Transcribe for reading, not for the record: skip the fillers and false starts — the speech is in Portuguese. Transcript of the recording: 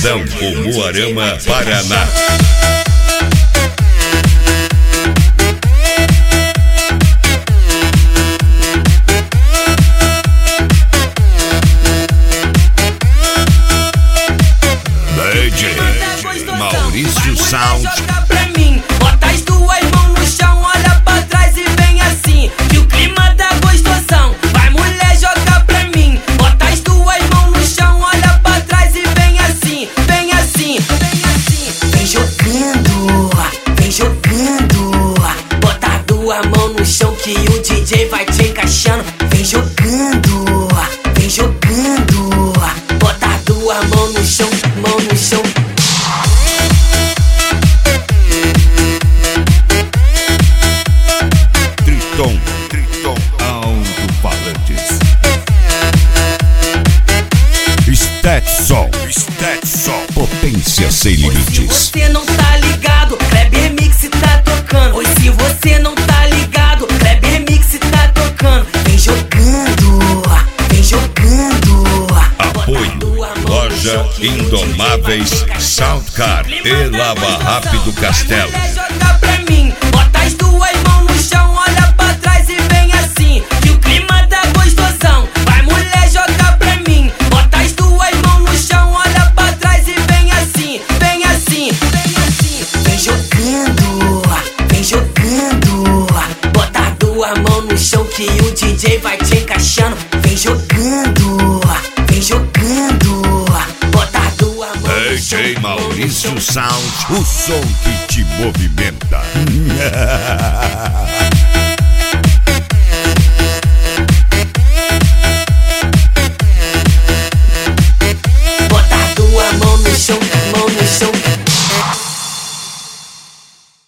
Paredão, Umuarama, Paraná. DJ Maurício Sound. Joga pra mim, bota as duas mãos no chão, olha pra trás e vem assim, que o clima tá gostosão. Vai mulher, joga pra mim, bota as duas mãos no chão, olha pra trás e vem assim, vem assim, vem assim. Vem jogando, vem jogando, bota as duas mãos no chão que o DJ vai te encaixando. Vem jogando, vem jogando, bota as duas mãos no chão, mão no chão. Triton, alto-falantes. Stetson, potência sem limites. Se você não tá ligado, Kleber Mix tá tocando. Oi, se você não tá ligado, Kleber Mix tá tocando. Vem jogando, vem jogando. Apoio, loja Indomáveis, Soundcar e Lava Rápido Castelo. Joga pra mim, bota as duas mãos no chão, olha pra trás e vem assim, que o clima tá gostosão. Vai mulher, joga pra mim, bota as duas mãos no chão, olha pra trás e vem assim, vem assim, vem assim. Vem jogando, vem jogando, bota as duas mãos no chão que o DJ vai te encaixando. Vem jogando, vem jogando, bota as duas mãos no chão. DJ Maurício Sound, o som que te movimenta.